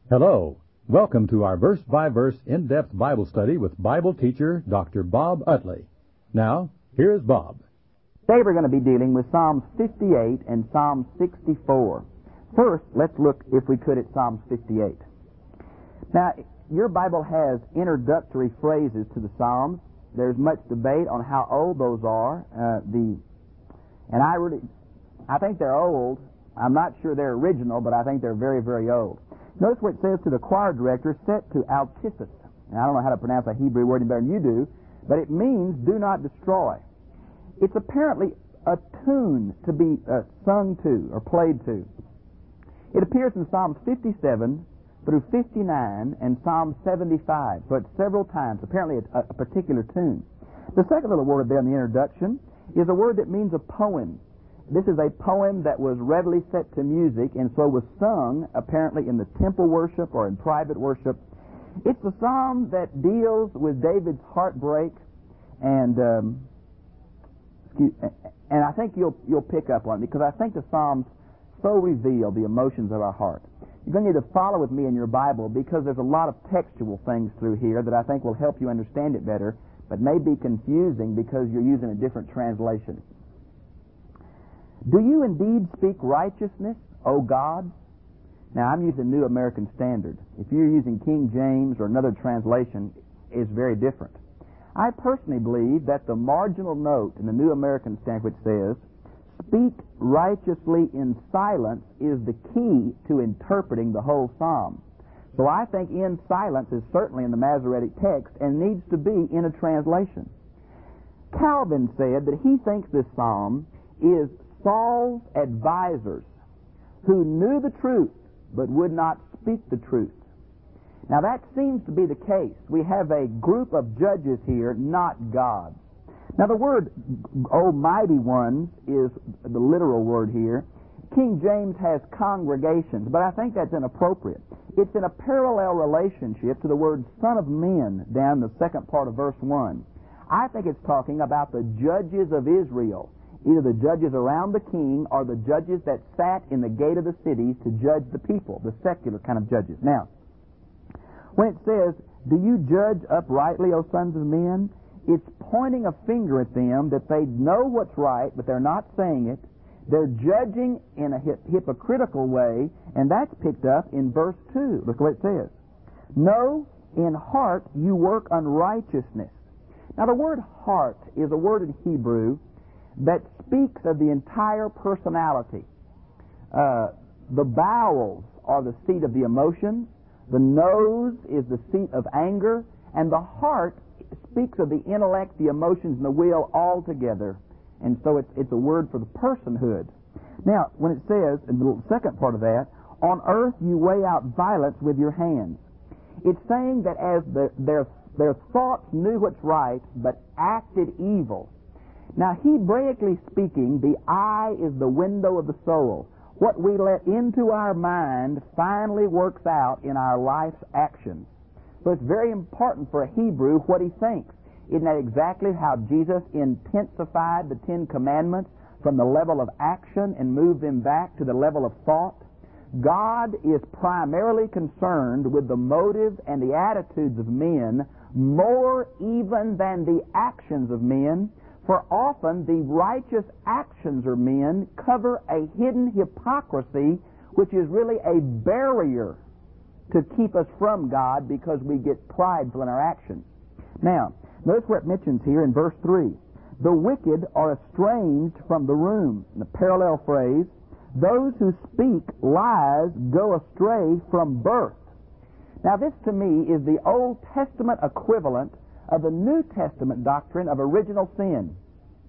Hello. Welcome to our verse-by-verse in-depth Bible study with Bible teacher Dr. Bob Utley. Now, here's Bob. Today we're going to be dealing with Psalms 58 and Psalm 64. First, let's look, if we could, at Psalms 58. Now, your Bible has introductory phrases to the Psalms. There's much debate on how old those are. I think they're old. I'm not sure they're original, but I think they're very, very old. Notice what it says to the choir director, set to Altissus. Now, I don't know how to pronounce a Hebrew word any better than you do, but it means do not destroy. It's apparently a tune to be sung to or played to. It appears in Psalms 57 through 59 and Psalm 75, so it's several times, apparently a particular tune. The second little word there in the introduction is a word that means a poem. This is a poem that was readily set to music and so was sung apparently in the temple worship or in private worship. It's a psalm that deals with David's heartbreak, and I think you'll pick up on it because I think the Psalms so reveal the emotions of our heart. You're going to need to follow with me in your Bible because there's a lot of textual things through here that I think will help you understand it better, but may be confusing because you're using a different translation. Do you indeed speak righteousness, O God? Now, I'm using New American Standard. If you're using King James or another translation, it's very different. I personally believe that the marginal note in the New American Standard, which says, speak righteously in silence, is the key to interpreting the whole psalm. So I think in silence is certainly in the Masoretic text and needs to be in a translation. Calvin said that he thinks this psalm is Saul's advisors who knew the truth but would not speak the truth. Now that seems to be the case. We have a group of judges here, not God. Now the word almighty ones is the literal word here. King James has congregations, but I think that's inappropriate. It's in a parallel relationship to the word son of men down in the second part of verse 1. I think it's talking about the judges of Israel, either the judges around the king or the judges that sat in the gate of the cities to judge the people, the secular kind of judges. Now, when it says, do you judge uprightly, O sons of men? It's pointing a finger at them that they know what's right, but they're not saying it. They're judging in a hypocritical way, and that's picked up in verse 2. Look what it says. No, in heart you work unrighteousness. Now the word heart is a word in Hebrew that speaks of the entire personality. The bowels are the seat of the emotions. The nose is the seat of anger. And the heart speaks of the intellect, the emotions, and the will all together. And so it's a word for the personhood. Now, when it says, in the second part of that, on earth you weigh out violence with your hands. It's saying that as their thoughts knew what's right, but acted evil. Now, Hebraically speaking, the eye is the window of the soul. What we let into our mind finally works out in our life's actions. So it's very important for a Hebrew what he thinks. Isn't that exactly how Jesus intensified the Ten Commandments from the level of action and moved them back to the level of thought? God is primarily concerned with the motives and the attitudes of men more even than the actions of men. For often the righteous actions of men cover a hidden hypocrisy which is really a barrier to keep us from God because we get prideful in our actions. Now, notice what it mentions here in verse 3. The wicked are estranged from the room. In the parallel phrase, those who speak lies go astray from birth. Now this to me is the Old Testament equivalent of the New Testament doctrine of original sin.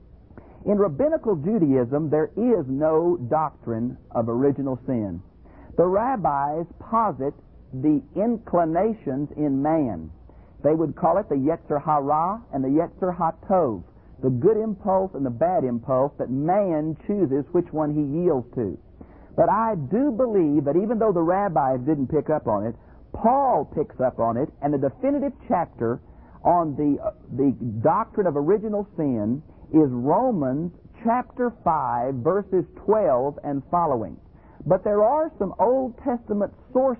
In rabbinical Judaism, there is no doctrine of original sin. The rabbis posit the inclinations in man. They would call it the Yetzer Hara and the Yetzer HaTov, the good impulse and the bad impulse that man chooses which one he yields to. But I do believe that even though the rabbis didn't pick up on it, Paul picks up on it, and the definitive chapter on the doctrine of original sin is Romans chapter 5, verses 12 and following. But there are some Old Testament sources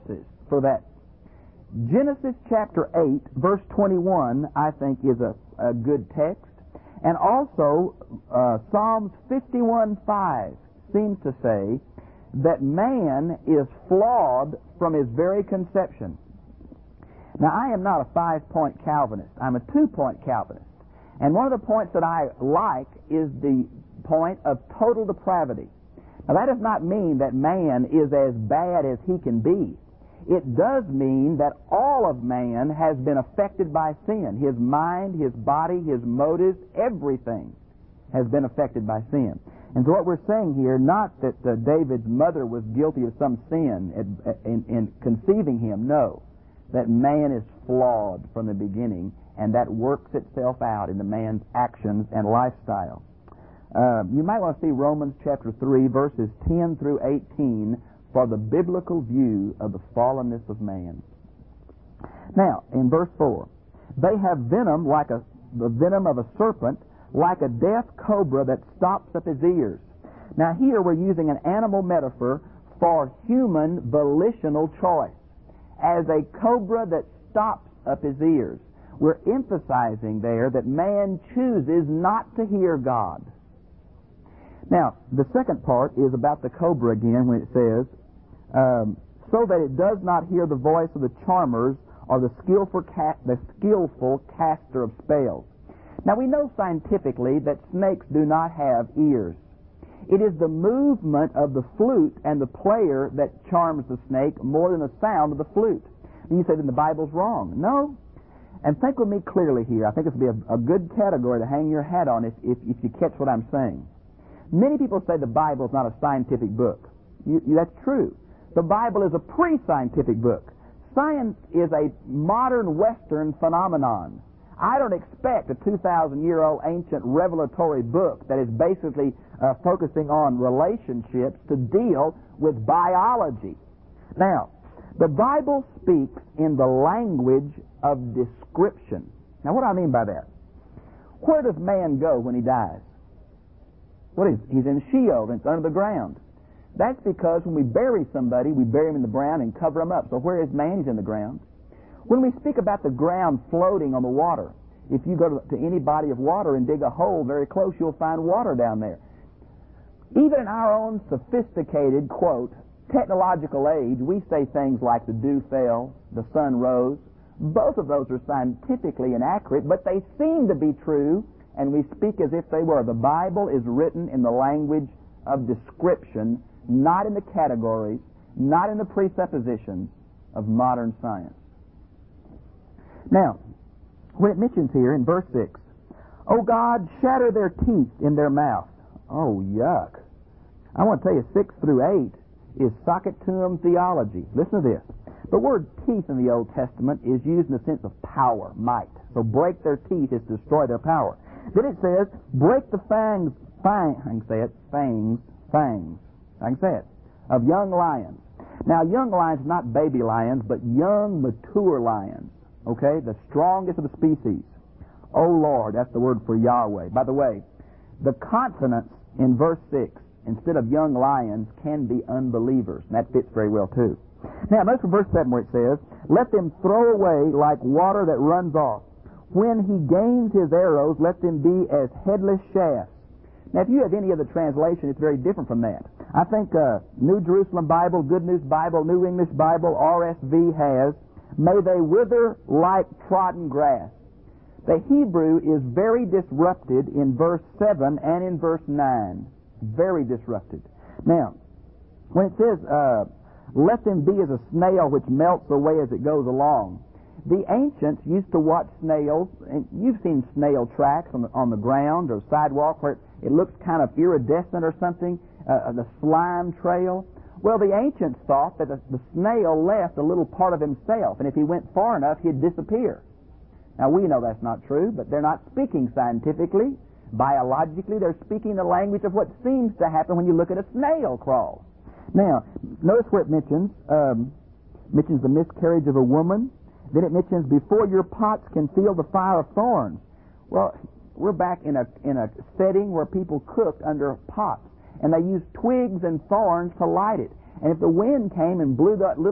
for that. Genesis chapter 8, verse 21, I think is a good text. And also, Psalms 51:5 seems to say that man is flawed from his very conception. Now, I am not a 5-point Calvinist. I'm a 2-point Calvinist. And one of the points that I like is the point of total depravity. Now, that does not mean that man is as bad as he can be. It does mean that all of man has been affected by sin. His mind, his body, his motives, everything has been affected by sin. And so what we're saying here, not that David's mother was guilty of some sin in conceiving him, no. That man is flawed from the beginning, and that works itself out in the man's actions and lifestyle. You might want to see Romans chapter 3, verses 10 through 18, for the biblical view of the fallenness of man. Now, in verse 4, they have venom like the venom of a serpent, like a deaf cobra that stops up his ears. Now here we're using an animal metaphor for human volitional choice. As a cobra that stops up his ears. We're emphasizing there that man chooses not to hear God. Now, the second part is about the cobra again when it says, so that it does not hear the voice of the charmers or the skillful caster of spells. Now, we know scientifically that snakes do not have ears. It is the movement of the flute and the player that charms the snake more than the sound of the flute. And you say, then the Bible's wrong. No. And think with me clearly here. I think this would be a good category to hang your hat on if you catch what I'm saying. Many people say the Bible is not a scientific book. That's true. The Bible is a pre-scientific book. Science is a modern Western phenomenon. I don't expect a 2,000-year-old ancient revelatory book that is basically focusing on relationships to deal with biology. Now, the Bible speaks in the language of description. Now, what do I mean by that? Where does man go when he dies? He's in Sheol, it's under the ground. That's because when we bury somebody, we bury him in the ground and cover him up. So where is man? He's in the ground. When we speak about the ground floating on the water, if you go to any body of water and dig a hole very close, you'll find water down there. Even in our own sophisticated, quote, technological age, we say things like the dew fell, the sun rose. Both of those are scientifically inaccurate, but they seem to be true, and we speak as if they were. The Bible is written in the language of description, not in the categories, not in the presuppositions of modern science. Now, when it mentions here in verse 6, "O God, shatter their teeth in their mouth." Oh, yuck. I want to tell you, 6 through 8 is socket to 'em theology. Listen to this. The word teeth in the Old Testament is used in the sense of power, might. So break their teeth is to destroy their power. Then it says, break the fangs, I can say it, fangs, I can say it, of young lions. Now, young lions, not baby lions, but young, mature lions. Okay? The strongest of the species. Oh, Lord, that's the word for Yahweh. By the way, the consonants in verse 6, instead of young lions, can be unbelievers. And that fits very well, too. Now, notice from verse 7 where it says, "Let them throw away like water that runs off. When he gains his arrows, let them be as headless shafts." Now, if you have any other translation, it's very different from that. I think New Jerusalem Bible, Good News Bible, New English Bible, RSV has, "May they wither like trodden grass." The Hebrew is very disrupted in verse 7 and in verse 9. Very disrupted. Now, when it says, "Let them be as a snail which melts away as it goes along," the ancients used to watch snails, and you've seen snail tracks on the ground or sidewalk where it looks kind of iridescent or something, the slime trail. Well, the ancients thought that the snail left a little part of himself, and if he went far enough, he'd disappear. Now, we know that's not true, but they're not speaking scientifically. Biologically, they're speaking the language of what seems to happen when you look at a snail crawl. Now, notice where it mentions the miscarriage of a woman. Then it mentions, "Before your pots can feel the fire of thorns." Well, we're back in a setting where people cooked under pots, and they used twigs and thorns to light it. And if the wind came and blew that little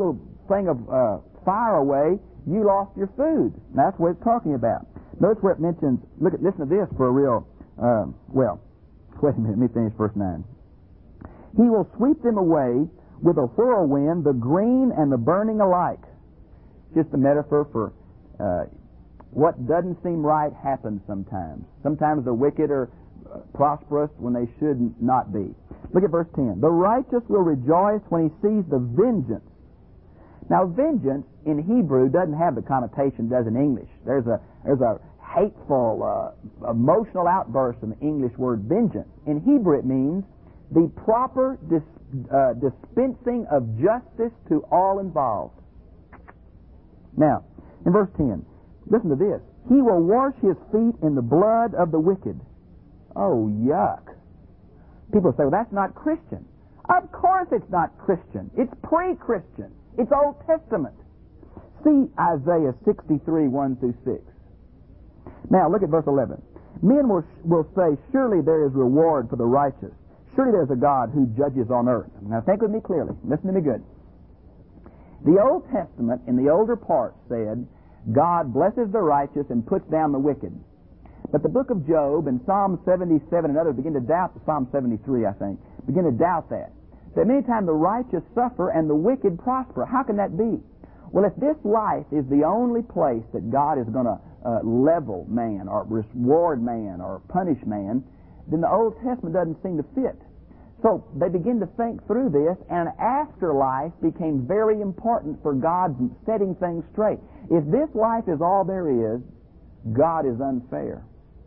thing of fire away, you lost your food. And that's what it's talking about. Notice where it mentions, listen to this for a real, wait a minute, let me finish verse 9. He will sweep them away with a whirlwind, the green and the burning alike. Just a metaphor for what doesn't seem right happens sometimes. Sometimes the wicked are prosperous when they should not be. Look at verse 10. The righteous will rejoice when he sees the vengeance. Now, vengeance in Hebrew doesn't have the connotation it does in English. There's a hateful, emotional outburst in the English word vengeance. In Hebrew, it means the proper dispensing of justice to all involved. Now, in verse 10, listen to this. He will wash his feet in the blood of the wicked. Oh, yuck. People say, well, that's not Christian. Of course it's not Christian. It's pre-Christian. It's Old Testament. See Isaiah 63, 1 through 6. Now, look at verse 11. Men will say, surely there is reward for the righteous. Surely there's a God who judges on earth. Now, think with me clearly. Listen to me good. The Old Testament, in the older part, said, God blesses the righteous and puts down the wicked. But the book of Job and Psalm 77 and others begin to doubt, Psalm 73, I think, begin to doubt that. That many times the righteous suffer and the wicked prosper. How can that be? Well, if this life is the only place that God is going to level man or reward man or punish man, then the Old Testament doesn't seem to fit. So they begin to think through this, and afterlife became very important for God setting things straight. If this life is all there is, God is unfair.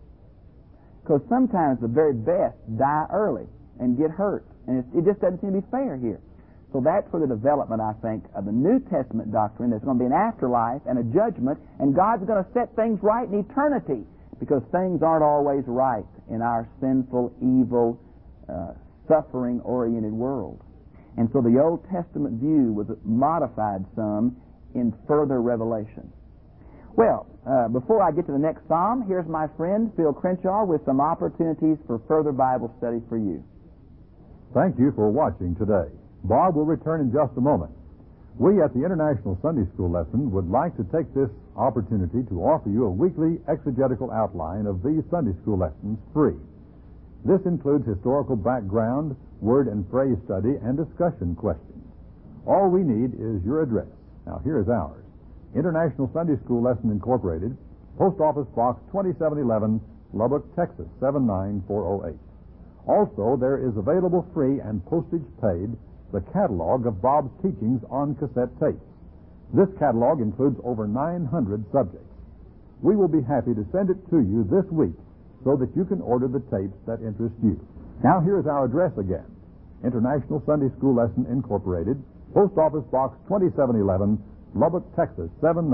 Because sometimes the very best die early and get hurt. And it just doesn't seem to be fair here. So that's for the development, I think, of the New Testament doctrine. There's going to be an afterlife and a judgment, and God's going to set things right in eternity, because things aren't always right in our sinful, evil, suffering-oriented world. And so the Old Testament view was modified some in further revelation. Well, before I get to the next psalm, here's my friend Phil Crenshaw with some opportunities for further Bible study for you. Thank you for watching today. Bob will return in just a moment. We at the International Sunday School Lesson would like to take this opportunity to offer you a weekly exegetical outline of these Sunday School lessons free. This includes historical background, word and phrase study, and discussion questions. All we need is your address. Now, here is ours. International Sunday School Lesson Incorporated, Post Office Box 2711, Lubbock, Texas, 79408. Also, there is available free and postage paid the catalog of Bob's teachings on cassette tapes. This catalog includes over 900 subjects. We will be happy to send it to you this week so that you can order the tapes that interest you. Now, here's our address again. International Sunday School Lesson Incorporated, Post Office Box 2711, Lubbock, Texas,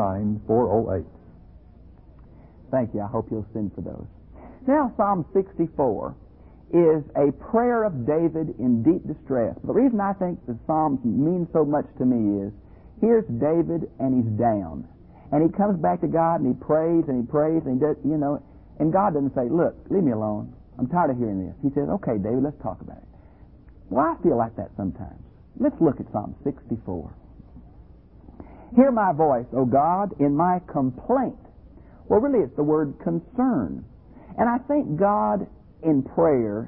79408. Thank you. I hope you'll send for those. Now, Psalm 64 is a prayer of David in deep distress. The reason I think the Psalms mean so much to me is, here's David and he's down. And he comes back to God and he prays and he prays and he does, and God doesn't say, look, leave me alone. I'm tired of hearing this. He says, okay, David, let's talk about it. Well, I feel like that sometimes. Let's look at Psalm 64. Hear my voice, O God, in my complaint. Well, really, it's the word concern. And I think God in prayer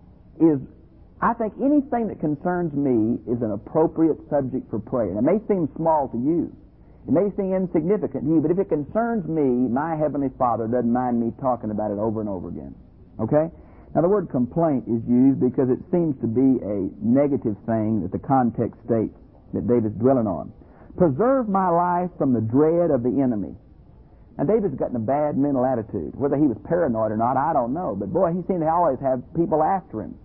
I think anything that concerns me is an appropriate subject for prayer. And it may seem small to you. It may seem insignificant to you, but if it concerns me, my Heavenly Father doesn't mind me talking about it over and over again. Okay? Now, the word complaint is used because it seems to be a negative thing that the context states that David's dwelling on. Preserve my life from the dread of the enemy. Now, David's gotten a bad mental attitude. Whether he was paranoid or not, I don't know. But, boy, he seemed to always have people after him.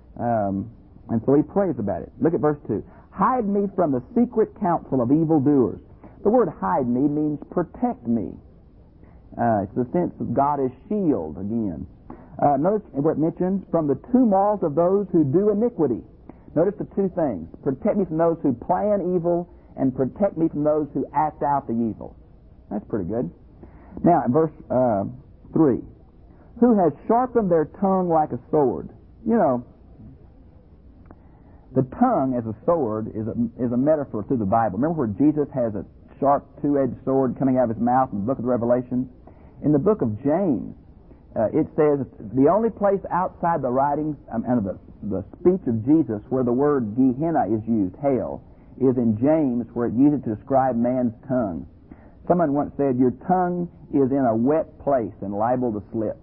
And so he prays about it. Look at verse 2. Hide me from the secret counsel of evildoers. The word hide me means protect me. It's the sense of God as shield again. Notice where it mentions from the tumult of those who do iniquity. Notice the two things. Protect me from those who plan evil and protect me from those who act out the evil. That's pretty good. Now, in verse 3, who has sharpened their tongue like a sword. The tongue as a sword is a metaphor through the Bible. Remember where Jesus has a sharp two-edged sword coming out of his mouth in the book of the Revelation? In the book of James, it says the only place outside the writings and the speech of Jesus where the word Gehenna is used, hell, is in James, where it uses to describe man's tongue. Someone once said, your tongue is in a wet place and liable to slip.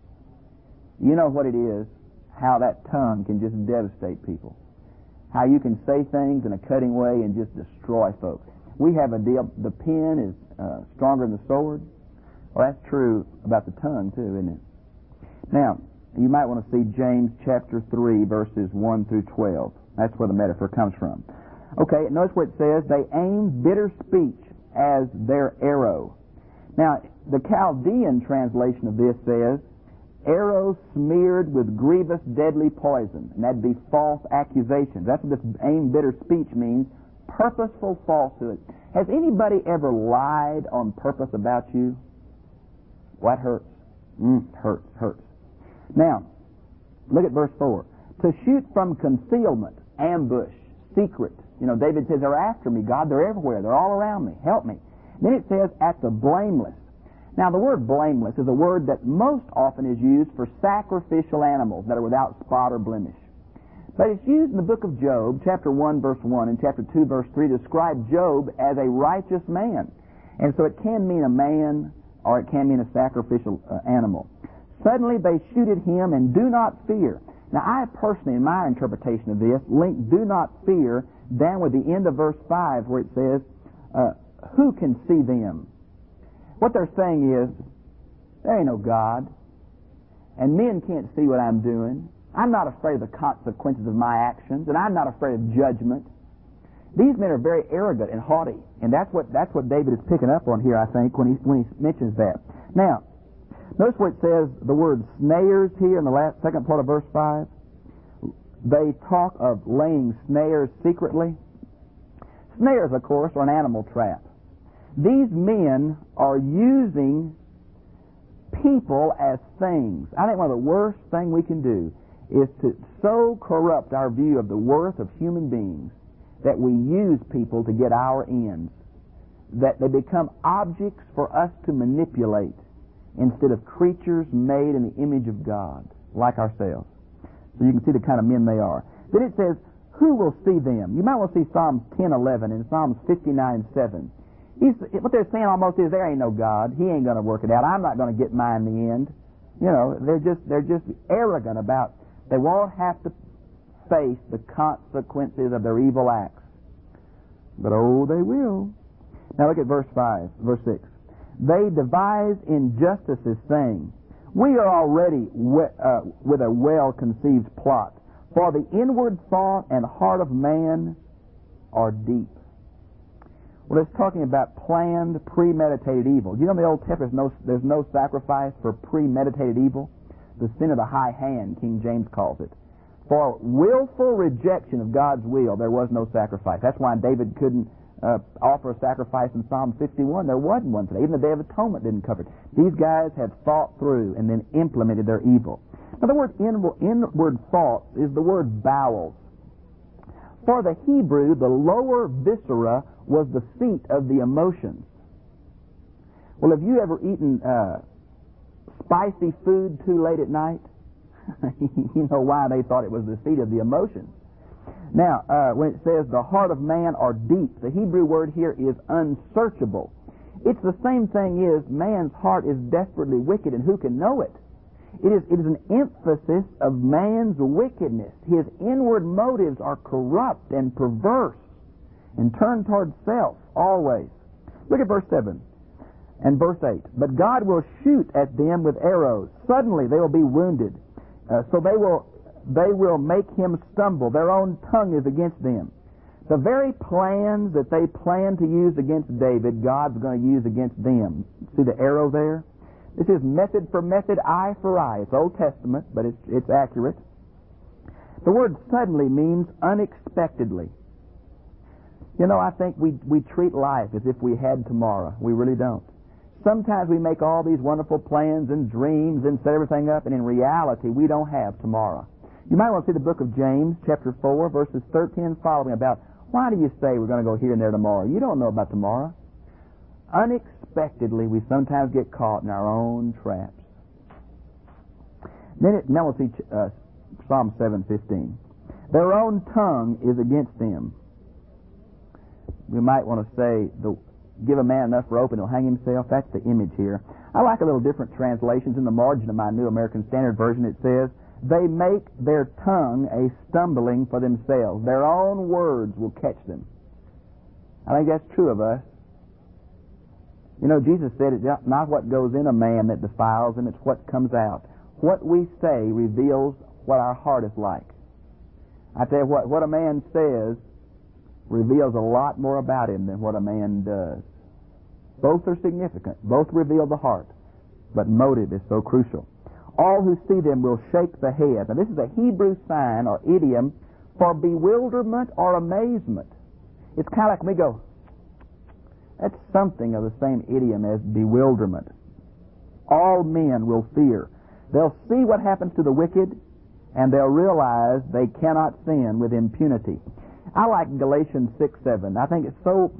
You know what it is, how that tongue can just devastate people. How you can say things in a cutting way and just destroy folks. We have a deal, the pen is stronger than the sword. Well, that's true about the tongue too, isn't it? Now, you might want to see James chapter 3, verses 1 through 12. That's where the metaphor comes from. Okay, notice where it says, they aim bitter speech as their arrow. Now, the Chaldean translation of this says, arrows smeared with grievous deadly poison. And that'd be false accusations. That's what this aim bitter speech means. Purposeful falsehood. Has anybody ever lied on purpose about you? What hurts? Hurts. Now, look at verse 4. To shoot from concealment, ambush, secret. You know, David says, they're after me, God. They're everywhere. They're all around me. Help me. Then it says, at the blameless. Now, the word blameless is a word that most often is used for sacrificial animals that are without spot or blemish. But it's used in the book of Job, chapter 1, verse 1, and chapter 2, verse 3, to describe Job as a righteous man. And so it can mean a man, or it can mean a sacrificial animal. Suddenly they shoot at him and do not fear. Now, I personally, in my interpretation of this, link do not fear down with the end of verse 5 where it says, who can see them? What they're saying is, there ain't no God, and men can't see what I'm doing. I'm not afraid of the consequences of my actions, and I'm not afraid of judgment. These men are very arrogant and haughty, and that's what David is picking up on here, I think, when he mentions that. Now, notice where it says the word snares here in the second part of verse 5. They talk of laying snares secretly. Snares, of course, are an animal trap. These men are using people as things. I think one of the worst things we can do is to so corrupt our view of the worth of human beings that we use people to get our ends, that they become objects for us to manipulate instead of creatures made in the image of God, like ourselves. So you can see the kind of men they are. Then it says, who will see them? You might want to see Psalms 10:11 and Psalms 59:7. What they're saying almost is, there ain't no God. He ain't going to work it out. I'm not going to get mine in the end. You know, they're just arrogant about, they won't have to face the consequences of their evil acts. But oh, they will. Now look at verse 6. They devise injustices, saying, we are already with a well-conceived plot. For the inward thought and heart of man are deep. Well, it's talking about planned, premeditated evil. Do you know in the Old Testament there's no sacrifice for premeditated evil? The sin of the high hand, King James calls it. For willful rejection of God's will, there was no sacrifice. That's why David couldn't offer a sacrifice in Psalm 51. There wasn't one today. Even the Day of Atonement didn't cover it. These guys had thought through and then implemented their evil. Now, the word inward thoughts is the word bowels. For the Hebrew, the lower viscera was the seat of the emotions. Well, have you ever eaten spicy food too late at night? You know why they thought it was the seat of the emotions. Now, when it says the heart of man are deep, the Hebrew word here is unsearchable. It's the same thing as man's heart is desperately wicked, and who can know it? It is an emphasis of man's wickedness. His inward motives are corrupt and perverse and turned toward self always. Look at verse 7 and verse 8. But God will shoot at them with arrows. Suddenly they will be wounded. So they will make him stumble. Their own tongue is against them. The very plans that they plan to use against David, God's going to use against them. See the arrow there? This is method for method, eye for eye. It's Old Testament, but it's accurate. The word suddenly means unexpectedly. You know, I think we treat life as if we had tomorrow. We really don't. Sometimes we make all these wonderful plans and dreams and set everything up, and in reality, we don't have tomorrow. You might want to see the book of James, chapter 4, verses 13 and following about why do you say we're going to go here and there tomorrow? You don't know about tomorrow. Unexpectedly, we sometimes get caught in our own traps. Now we'll see Psalm 7:15. Their own tongue is against them. We might want to say, give a man enough rope and he'll hang himself. That's the image here. I like a little different translations. In the margin of my New American Standard Version, it says, they make their tongue a stumbling for themselves. Their own words will catch them. I think that's true of us. You know, Jesus said it's not what goes in a man that defiles him, it's what comes out. What we say reveals what our heart is like. I tell you what a man says reveals a lot more about him than what a man does. Both are significant. Both reveal the heart. But motive is so crucial. All who see them will shake the head. Now this is a Hebrew sign or idiom for bewilderment or amazement. It's kind of like we go, that's something of the same idiom as bewilderment. All men will fear. They'll see what happens to the wicked, and they'll realize they cannot sin with impunity. I like Galatians 6:7. I think it's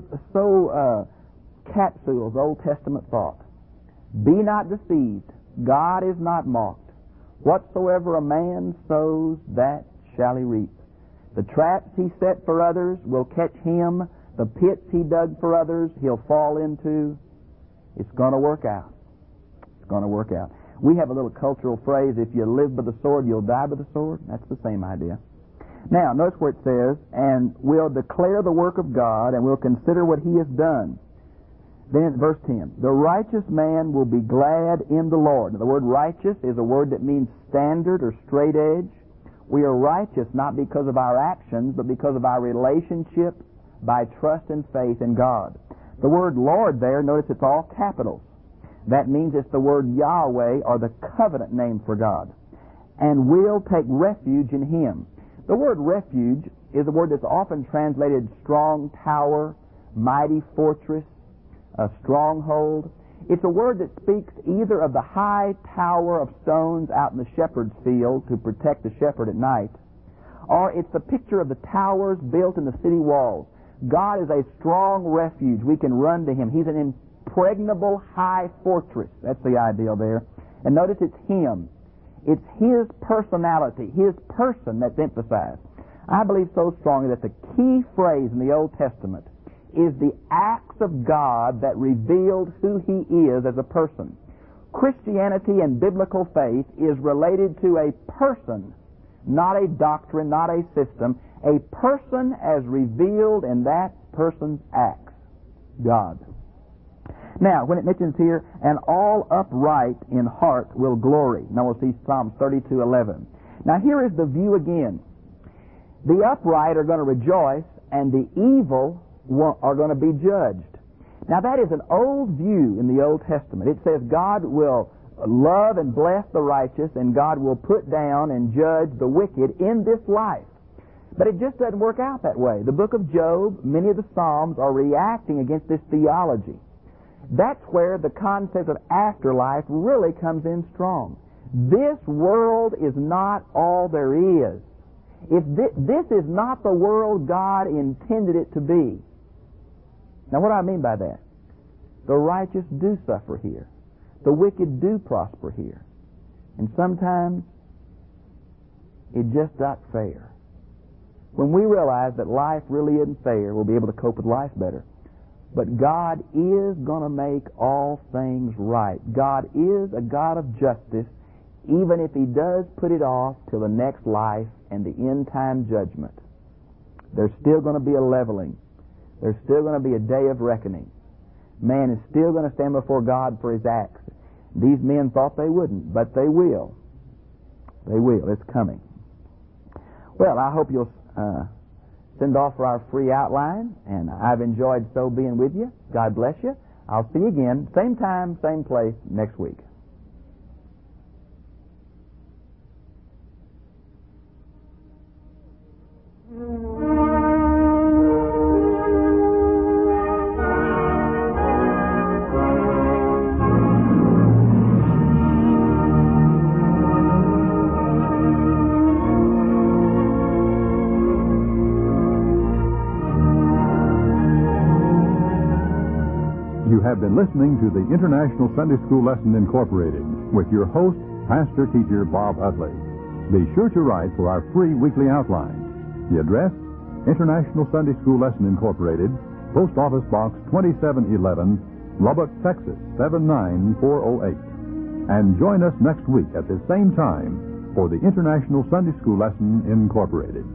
so capsules Old Testament thought. Be not deceived. God is not mocked. Whatsoever a man sows, that shall he reap. The traps he set for others will catch him. The pits he dug for others, he'll fall into. It's going to work out. It's going to work out. We have a little cultural phrase, if you live by the sword, you'll die by the sword. That's the same idea. Now, notice where it says, and we'll declare the work of God, and we'll consider what he has done. Then, verse 10, the righteous man will be glad in the Lord. Now, the word righteous is a word that means standard or straight edge. We are righteous not because of our actions, but because of our relationship by trust and faith in God. The word Lord there, notice it's all capitals. That means it's the word Yahweh, or the covenant name for God. And we'll take refuge in him. The word refuge is a word that's often translated strong tower, mighty fortress, a stronghold. It's a word that speaks either of the high tower of stones out in the shepherd's field to protect the shepherd at night, or it's the picture of the towers built in the city walls. God is a strong refuge. We can run to him. He's an impregnable high fortress. That's the ideal there. And notice it's him. It's his personality, his person that's emphasized. I believe so strongly that the key phrase in the Old Testament is the acts of God that revealed who he is as a person. Christianity and biblical faith is related to a person, not a doctrine, not a system. A person as revealed in that person's acts. God. Now, when it mentions here, and all upright in heart will glory. Now we'll see Psalm 32:11. Now here is the view again. The upright are going to rejoice, and the evil are going to be judged. Now that is an old view in the Old Testament. It says God will love and bless the righteous, and God will put down and judge the wicked in this life. But it just doesn't work out that way. The book of Job, many of the Psalms are reacting against this theology. That's where the concept of afterlife really comes in strong. This world is not all there is. If this is not the world God intended it to be. Now what do I mean by that? The righteous do suffer here. The wicked do prosper here. And sometimes it's just not fair. When we realize that life really isn't fair, we'll be able to cope with life better. But God is going to make all things right. God is a God of justice, even if he does put it off till the next life and the end-time judgment. There's still going to be a leveling. There's still going to be a day of reckoning. Man is still going to stand before God for his acts. These men thought they wouldn't, but they will. They will. It's coming. Well, I hope you'll send off for our free outline, and I've enjoyed so being with you. God bless you. I'll see you again, same time, same place, next week. You have been listening to the International Sunday School Lesson Incorporated with your host, Pastor Teacher Bob Utley. Be sure to write for our free weekly outline. The address, International Sunday School Lesson Incorporated, Post Office Box 2711, Lubbock, Texas 79408. And join us next week at the same time for the International Sunday School Lesson Incorporated.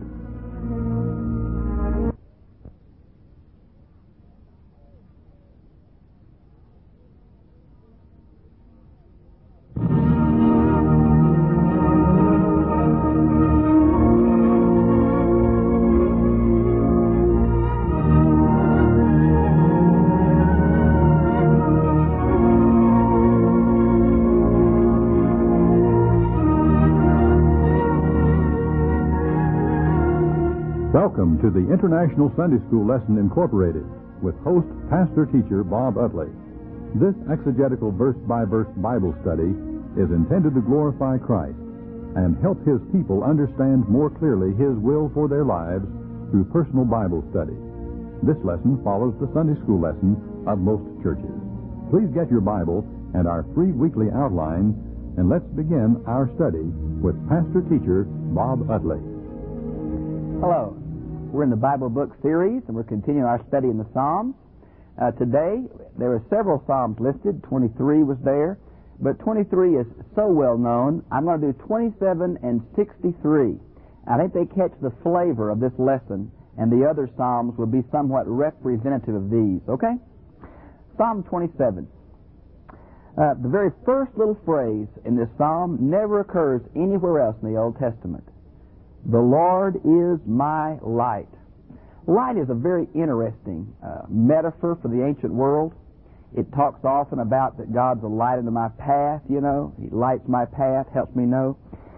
Welcome to the International Sunday School Lesson Incorporated with host, Pastor Teacher Bob Utley. This exegetical verse-by-verse Bible study is intended to glorify Christ and help His people understand more clearly His will for their lives through personal Bible study. This lesson follows the Sunday School lesson of most churches. Please get your Bible and our free weekly outline, and let's begin our study with Pastor Teacher Bob Utley. Hello. We're in the Bible book series, and we're continuing our study in the Psalms. Today, there are several Psalms listed. 23 was there, but 23 is so well known. I'm going to do 27 and 63. I think they catch the flavor of this lesson, and the other Psalms will be somewhat representative of these, okay? Psalm 27. The very first little phrase in this Psalm never occurs anywhere else in the Old Testament. The Lord is my light. Light is a very interesting metaphor for the ancient world. It talks often about that God's a light into my path, you know. He lights my path, helps me know.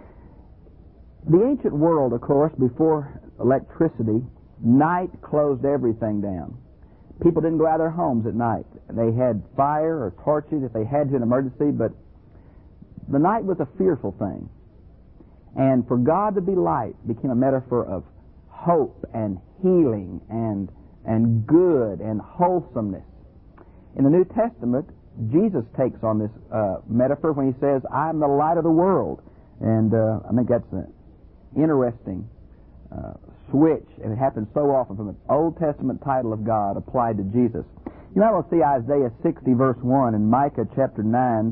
The ancient world, of course, before electricity, night closed everything down. People didn't go out of their homes at night. They had fire or torches if they had to in an emergency, but the night was a fearful thing. And for God to be light became a metaphor of hope and healing and good and wholesomeness. In the New Testament, Jesus takes on this metaphor when he says, "I am the light of the world." And I think that's an interesting switch. And it happens so often from an Old Testament title of God applied to Jesus. You might want to see Isaiah 60 verse 1 and Micah chapter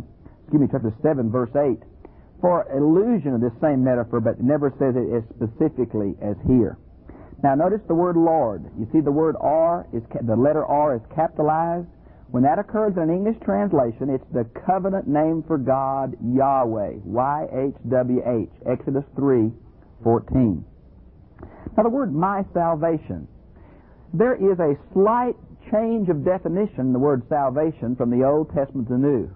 7 verse 8. For illusion of this same metaphor, but it never says it as specifically as here. Now notice the word Lord. You see the word R, the letter R is capitalized. When that occurs in an English translation, it's the covenant name for God, Yahweh, Y-H-W-H, Exodus 3:14. Now the word my salvation. There is a slight change of definition in the word salvation from the Old Testament to the New.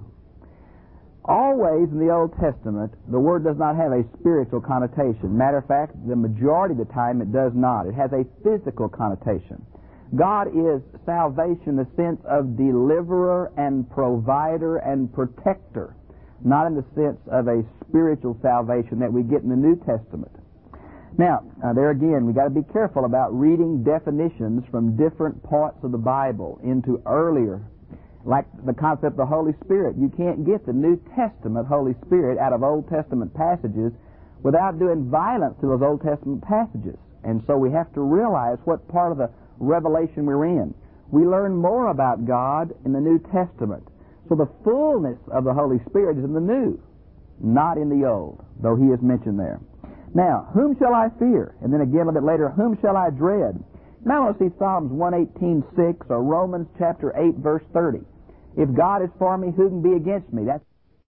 Always in the Old Testament, the word does not have a spiritual connotation. Matter of fact, the majority of the time it does not. It has a physical connotation. God is salvation in the sense of deliverer and provider and protector, not in the sense of a spiritual salvation that we get in the New Testament. Now, there again, we've got to be careful about reading definitions from different parts of the Bible into earlier. Like the concept of the Holy Spirit. You can't get the New Testament Holy Spirit out of Old Testament passages without doing violence to those Old Testament passages. And so we have to realize what part of the revelation we're in. We learn more about God in the New Testament. So the fullness of the Holy Spirit is in the New, not in the Old, though He is mentioned there. Now, whom shall I fear? And then again a little bit later, whom shall I dread? Now I want to see Psalms 118:6 or Romans chapter 8 verse 30. If God is for me, who can be against me? That's